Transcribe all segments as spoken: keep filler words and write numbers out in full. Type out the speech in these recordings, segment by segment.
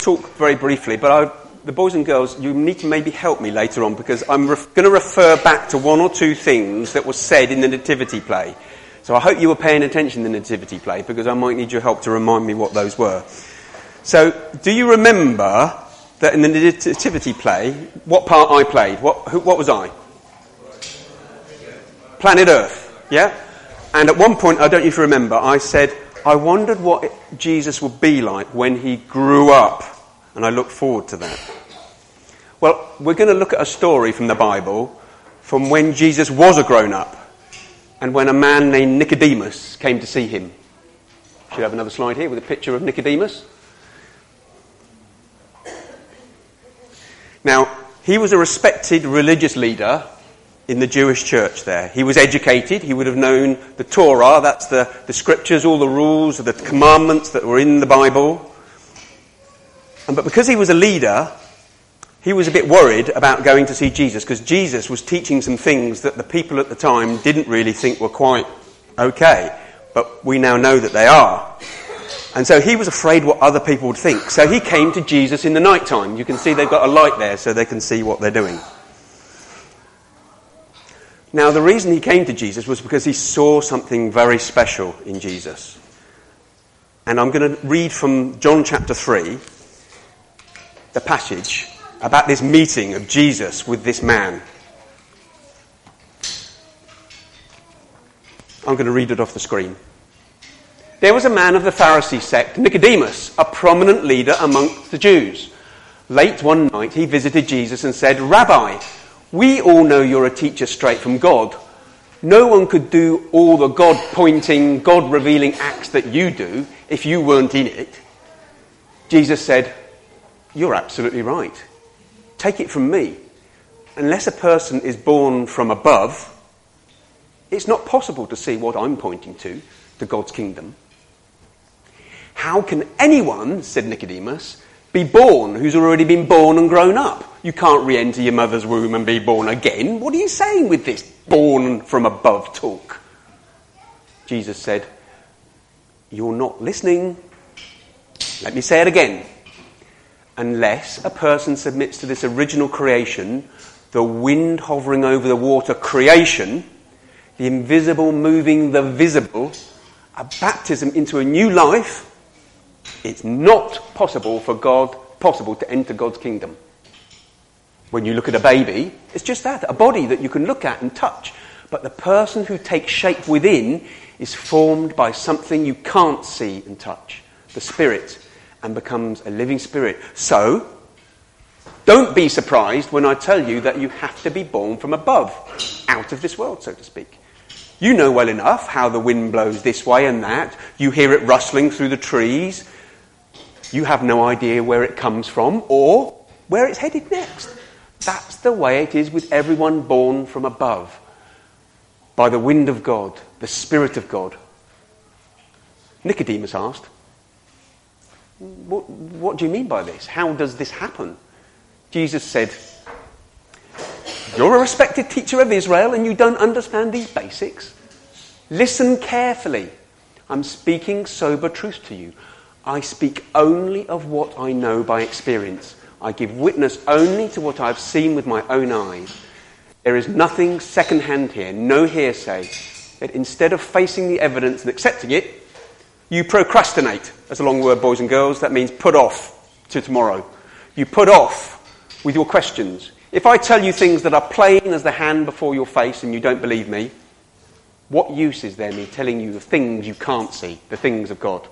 talk very briefly, but I, the boys and girls, you need to maybe help me later on, because I'm ref- going to refer back to one or two things that were said in the nativity play. So I hope you were paying attention to the nativity play, because I might need your help to remind me what those were. So, do you remember that in the nativity play, what part I played? What, who, what was I? Planet Earth, yeah? And at one point, I don't know if you remember, I said, I wondered what Jesus would be like when he grew up, and I look forward to that. Well, we're going to look at a story from the Bible from when Jesus was a grown-up, and when a man named Nicodemus came to see him. Should have another slide here with a picture of Nicodemus. Now, he was a respected religious leader in the Jewish church there. He was educated. He would have known the Torah, that's the, the scriptures, all the rules, the commandments that were in the Bible. And, but because he was a leader, he was a bit worried about going to see Jesus, because Jesus was teaching some things that the people at the time didn't really think were quite okay. But we now know that they are. And so he was afraid what other people would think. So he came to Jesus in the night time. You can see they've got a light there so they can see what they're doing. Now, the reason he came to Jesus was because he saw something very special in Jesus. And I'm going to read from John chapter three, the passage about this meeting of Jesus with this man. I'm going to read it off the screen. There was a man of the Pharisee sect, Nicodemus, a prominent leader amongst the Jews. Late one night he visited Jesus and said, Rabbi, we all know you're a teacher straight from God. No one could do all the God-pointing, God-revealing acts that you do if you weren't in it. Jesus said, you're absolutely right. Take it from me. Unless a person is born from above, it's not possible to see what I'm pointing to, to God's kingdom. How can anyone, said Nicodemus, be born who's already been born and grown up? You can't re-enter your mother's womb and be born again. What are you saying with this born from above talk? Jesus said, you're not listening. Let me say it again. Unless a person submits to this original creation, the wind hovering over the water creation, the invisible moving the visible, a baptism into a new life, it's not possible for God, possible to enter God's kingdom. When you look at a baby, it's just that, a body that you can look at and touch. But the person who takes shape within is formed by something you can't see and touch, the spirit, and becomes a living spirit. So, don't be surprised when I tell you that you have to be born from above, out of this world, so to speak. You know well enough how the wind blows this way and that. You hear it rustling through the trees. You have no idea where it comes from or where it's headed next. That's the way it is with everyone born from above, by the wind of God, the Spirit of God. Nicodemus asked, what, what do you mean by this? How does this happen? Jesus said, you're a respected teacher of Israel and you don't understand these basics? Listen carefully. I'm speaking sober truth to you. I speak only of what I know by experience. I give witness only to what I've seen with my own eyes. There is nothing second-hand here, no hearsay. That instead of facing the evidence and accepting it, you procrastinate. That's a long word, boys and girls. That means put off to tomorrow. You put off with your questions. If I tell you things that are plain as the hand before your face and you don't believe me, what use is there me telling you the things you can't see, the things of God?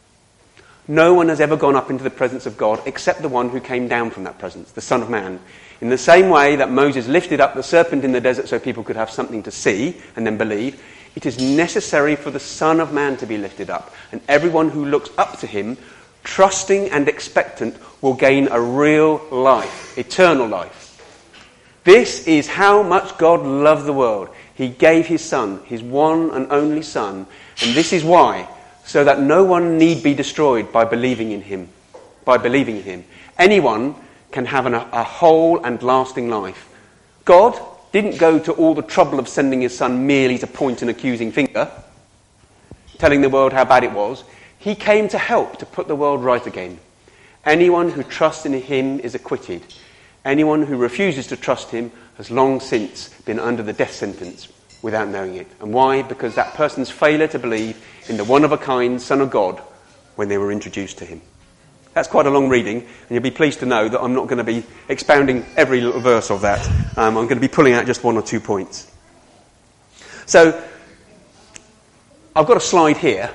No one has ever gone up into the presence of God except the one who came down from that presence, the Son of Man. In the same way that Moses lifted up the serpent in the desert so people could have something to see and then believe, it is necessary for the Son of Man to be lifted up. And everyone who looks up to him, trusting and expectant, will gain a real life, eternal life. This is how much God loved the world. He gave his Son, his one and only Son. And this is why, so that no one need be destroyed by believing in him. By believing in him. Anyone can have an, a whole and lasting life. God didn't go to all the trouble of sending his Son merely to point an accusing finger, telling the world how bad it was. He came to help to put the world right again. Anyone who trusts in him is acquitted. Anyone who refuses to trust him has long since been under the death sentence without knowing it. And why? Because that person's failure to believe in the one-of-a-kind Son of God when they were introduced to him. That's quite a long reading, and you'll be pleased to know that I'm not going to be expounding every little verse of that. Um, I'm going to be pulling out just one or two points. So, I've got a slide here.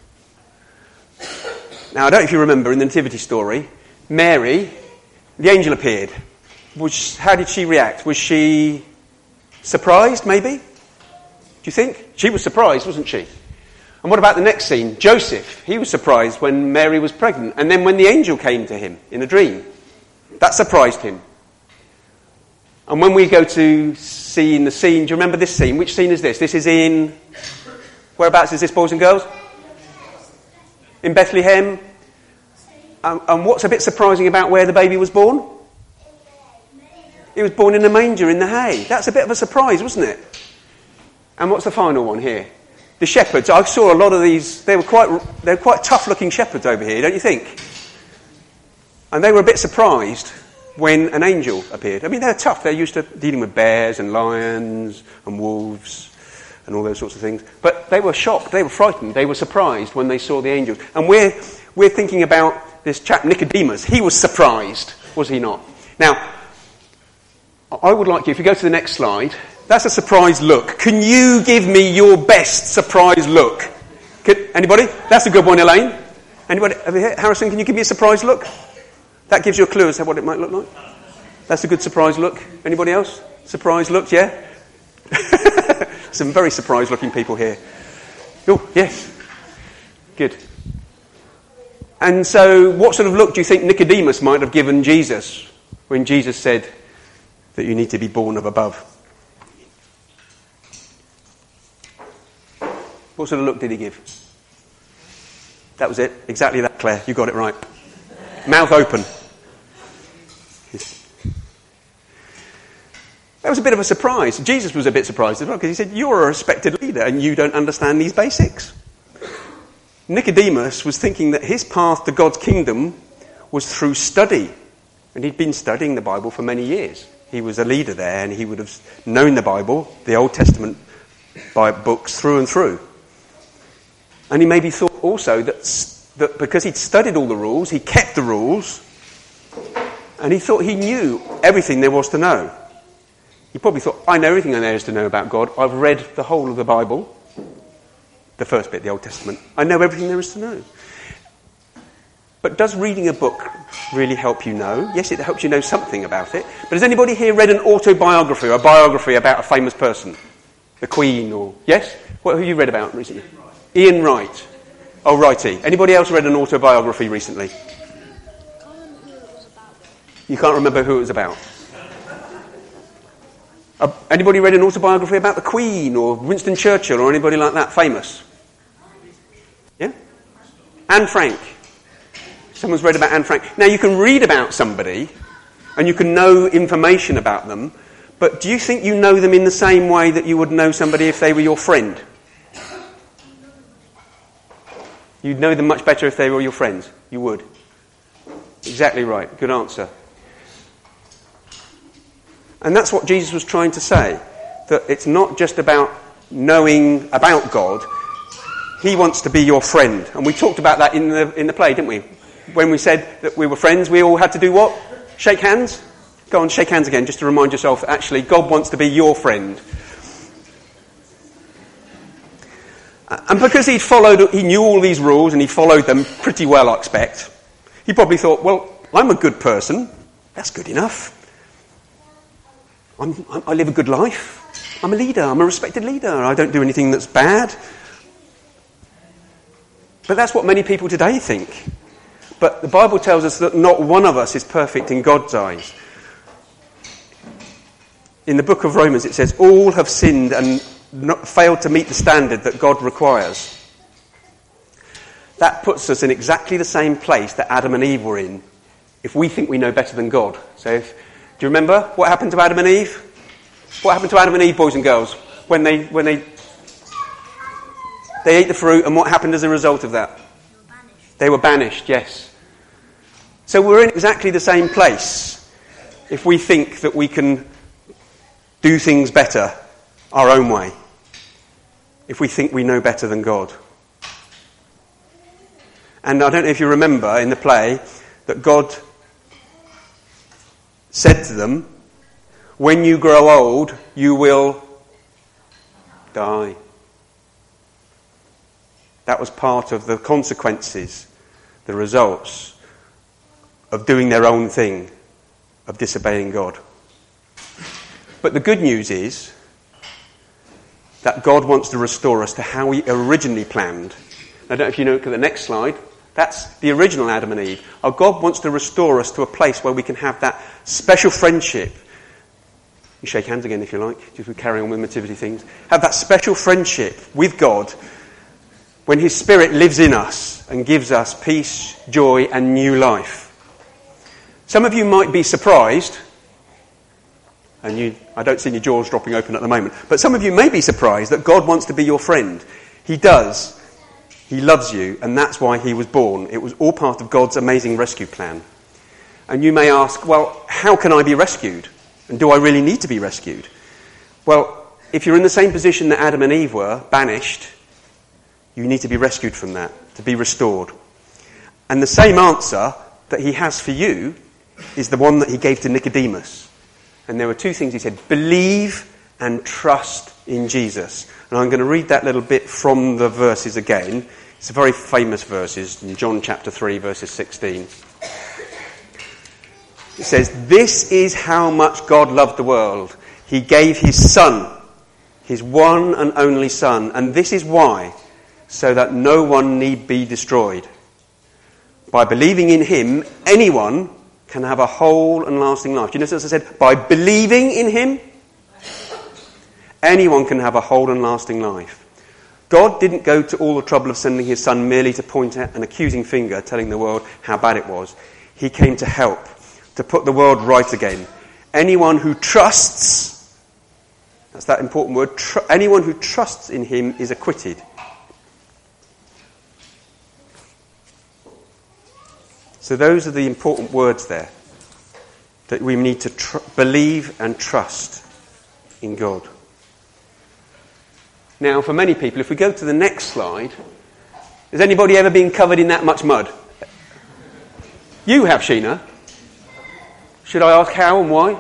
Now, I don't know if you remember in the Nativity story, Mary, the angel appeared. Was, how did she react? Was she surprised, maybe? Do you think? She was surprised, wasn't she? And what about the next scene? Joseph, he was surprised when Mary was pregnant. And then when the angel came to him in a dream, that surprised him. And when we go to see in the scene, do you remember this scene? Which scene is this? This is in... Whereabouts is this, boys and girls? In Bethlehem. Um, and what's a bit surprising about where the baby was born? He was born in a manger in the hay. That's a bit of a surprise, wasn't it? And what's the final one here? The shepherds. I saw a lot of these. They were quite they were quite tough-looking shepherds over here, don't you think? And they were a bit surprised when an angel appeared. I mean, they're tough. They're used to dealing with bears and lions and wolves and all those sorts of things. But they were shocked. They were frightened. They were surprised when they saw the angels. And we're we're thinking about this chap Nicodemus. He was surprised, was he not? Now, I would like you, if you go to the next slide, that's a surprised look. Can you give me your best surprised look? Can, anybody? That's a good one, Elaine. Anybody over here? Harrison, can you give me a surprised look? That gives you a clue as to what it might look like. That's a good surprised look. Anybody else? Surprised look, yeah? Some very surprised looking people here. Oh, yes. Good. And so, what sort of look do you think Nicodemus might have given Jesus when Jesus said that you need to be born of above? What sort of look did he give? That was it. Exactly that, Claire. You got it right. Mouth open. That was a bit of a surprise. Jesus was a bit surprised as well, because he said, you're a respected leader and you don't understand these basics. Nicodemus was thinking that his path to God's kingdom was through study. And he'd been studying the Bible for many years. He was a leader there and he would have known the Bible, the Old Testament by books through and through. And he maybe thought also that, that because he'd studied all the rules, he kept the rules, and he thought he knew everything there was to know. He probably thought, I know everything there is to know about God. I've read the whole of the Bible, the first bit, the Old Testament. I know everything there is to know. But does reading a book really help you know? Yes, it helps you know something about it. But has anybody here read an autobiography or a biography about a famous person? The Queen or... Yes? What have you read about recently? Ian Wright. Oh, righty. Anybody else read an autobiography recently? You can't remember who it was about? Uh, anybody read an autobiography about the Queen or Winston Churchill or anybody like that, famous? Yeah? Anne Frank. Someone's read about Anne Frank. Now, you can read about somebody and you can know information about them, but do you think you know them in the same way that you would know somebody if they were your friend? You'd know them much better if they were your friends. You would. Exactly right. Good answer. And that's what Jesus was trying to say. That it's not just about knowing about God. He wants to be your friend. And we talked about that in the in the play, didn't we? When we said that we were friends, we all had to do what? Shake hands? Go on, shake hands again, just to remind yourself that actually God wants to be your friend. And because he'd followed, he knew all these rules and he followed them pretty well, I expect, he probably thought, well, I'm a good person. That's good enough. I'm, I live a good life. I'm a leader. I'm a respected leader. I don't do anything that's bad. But that's what many people today think. But the Bible tells us that not one of us is perfect in God's eyes. In the book of Romans it says, all have sinned and not failed to meet the standard that God requires. That puts us in exactly the same place that Adam and Eve were in, if we think we know better than God. So, if, do you remember what happened to Adam and Eve? What happened to Adam and Eve, boys and girls, when they when they they ate the fruit, and what happened as a result of that? They were banished. They were banished, yes. So we're in exactly the same place if we think that we can do things better our own way, if we think we know better than God. And I don't know if you remember in the play that God said to them, when you grow old, you will die. That was part of the consequences, the results of doing their own thing, of disobeying God. But the good news is that God wants to restore us to how He originally planned. I don't know if you look at the next slide. That's the original Adam and Eve. Our God wants to restore us to a place where we can have that special friendship. You shake hands again if you like, just we carry on with nativity things. Have that special friendship with God when His Spirit lives in us and gives us peace, joy and new life. Some of you might be surprised, and you, I don't see your jaws dropping open at the moment, but some of you may be surprised that God wants to be your friend. He does. He loves you, and that's why He was born. It was all part of God's amazing rescue plan. And you may ask, well, how can I be rescued? And do I really need to be rescued? Well, if you're in the same position that Adam and Eve were, banished, you need to be rescued from that, to be restored. And the same answer that He has for you is the one that He gave to Nicodemus. And there were two things He said: believe and trust in Jesus. And I'm going to read that little bit from the verses again. It's a very famous verses in John chapter three, verses sixteen. It says, "This is how much God loved the world. He gave His Son, His one and only Son. And this is why, so that no one need be destroyed. By believing in Him, anyone can have a whole and lasting life." Do you notice I said, by believing in Him, anyone can have a whole and lasting life. God didn't go to all the trouble of sending His Son merely to point at an accusing finger, telling the world how bad it was. He came to help, to put the world right again. Anyone who trusts, that's that important word, tr- anyone who trusts in Him is acquitted. So those are the important words there, that we need to tr- believe and trust in God. Now, for many people, if we go to the next slide, has anybody ever been covered in that much mud? You have, Sheena. Should I ask how and why?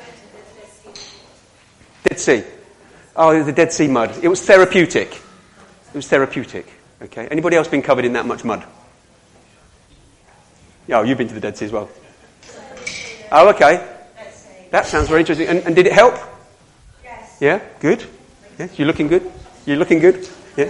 Dead Sea. Oh, the Dead Sea mud. It was therapeutic. It was therapeutic. Okay. Anybody else been covered in that much mud? Oh, you've been to the Dead Sea as well. Oh, okay. That sounds very interesting. And, and did it help? Yes. Yeah? Good? Yes? You're looking good? You're looking good? Yeah?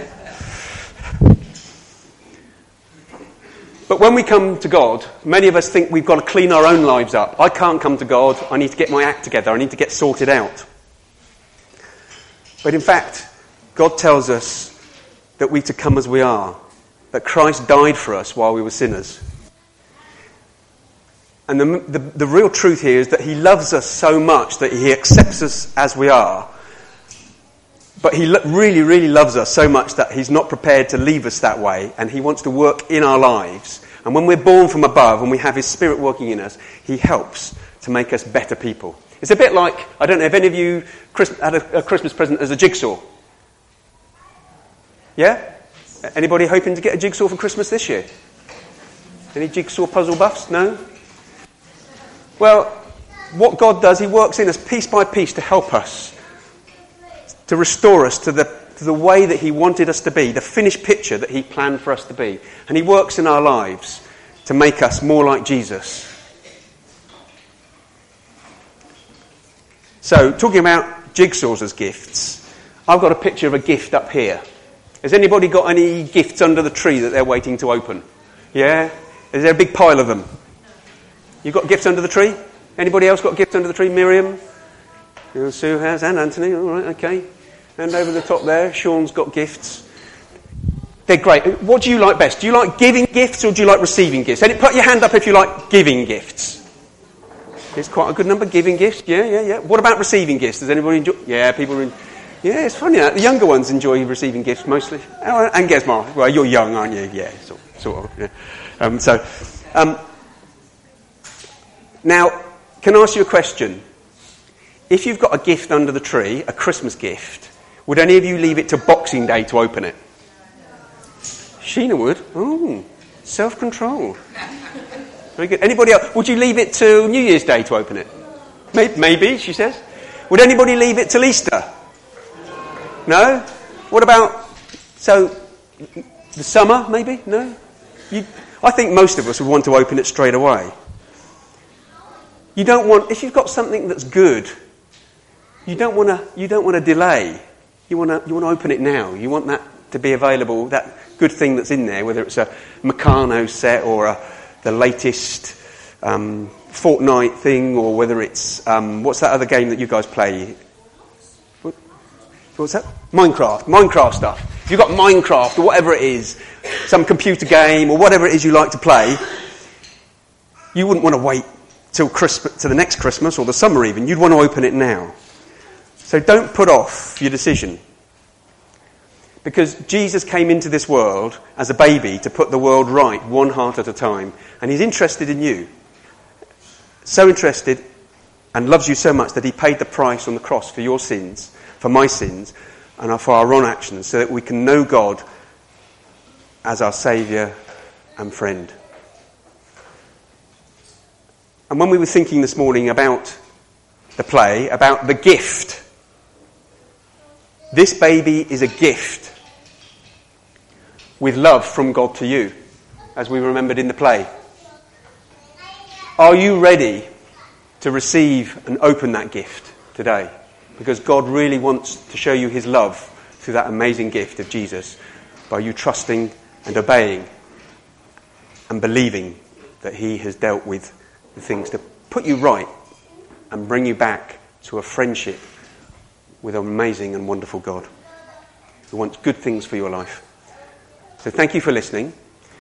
But when we come to God, many of us think we've got to clean our own lives up. I can't come to God. I need to get my act together. I need to get sorted out. But in fact, God tells us that we to come as we are. That Christ died for us while we were sinners. And the, the, the real truth here is that He loves us so much that He accepts us as we are. But He lo- really, really loves us so much that He's not prepared to leave us that way. And He wants to work in our lives. And when we're born from above and we have His Spirit working in us, He helps to make us better people. It's a bit like, I don't know if any of you Christ- had a, a Christmas present as a jigsaw. Yeah? Anybody hoping to get a jigsaw for Christmas this year? Any jigsaw puzzle buffs? No? Well, what God does, He works in us piece by piece to help us, to restore us to the, to the way that He wanted us to be, the finished picture that He planned for us to be. And He works in our lives to make us more like Jesus. So, talking about jigsaws as gifts, I've got a picture of a gift up here. Has anybody got any gifts under the tree that they're waiting to open? Yeah? Is there a big pile of them? You got gifts under the tree? Anybody else got gifts under the tree? Miriam? Sue has, and Anthony. All right, okay. And over the top there, Sean's got gifts. They're great. What do you like best? Do you like giving gifts or do you like receiving gifts? And put your hand up if you like giving gifts. It's quite a good number, giving gifts. Yeah, yeah, yeah. What about receiving gifts? Does anybody enjoy? Yeah, people. Are yeah, it's funny. The younger ones enjoy receiving gifts mostly. Oh, and Gesmar. Well, you're young, aren't you? Yeah, sort, sort of. Yeah. Um, so. Um, Now, can I ask you a question? If you've got a gift under the tree, a Christmas gift, would any of you leave it to Boxing Day to open it? Sheena would. Oh, self-control. Very good. Anybody else? Would you leave it to New Year's Day to open it? Maybe, she says. Would anybody leave it till Easter? No? What about, so, the summer, maybe? No? You, I think most of us would want to open it straight away. You don't want, if you've got something that's good, you don't want to, you don't want to delay. You want to, you want to open it now. You want that to be available, that good thing that's in there, whether it's a Meccano set or a, the latest um, Fortnite thing, or whether it's, um, what's that other game that you guys play? What, what's that? Minecraft. Minecraft stuff. If you've got Minecraft or whatever it is, some computer game or whatever it is you like to play, you wouldn't want to wait till Christmas, to the next Christmas or the summer even. You'd want to open it now. So don't put off your decision. Because Jesus came into this world as a baby to put the world right, one heart at a time. And he's interested in you. So interested and loves you so much that he paid the price on the cross for your sins, for my sins, and for our wrong actions, so that we can know God as our Saviour and friend. And when we were thinking this morning about the play, about the gift, this baby is a gift with love from God to you, as we remembered in the play. Are you ready to receive and open that gift today? Because God really wants to show you his love through that amazing gift of Jesus by you trusting and obeying and believing that he has dealt with the things to put you right and bring you back to a friendship with an amazing and wonderful God who wants good things for your life. So thank you for listening.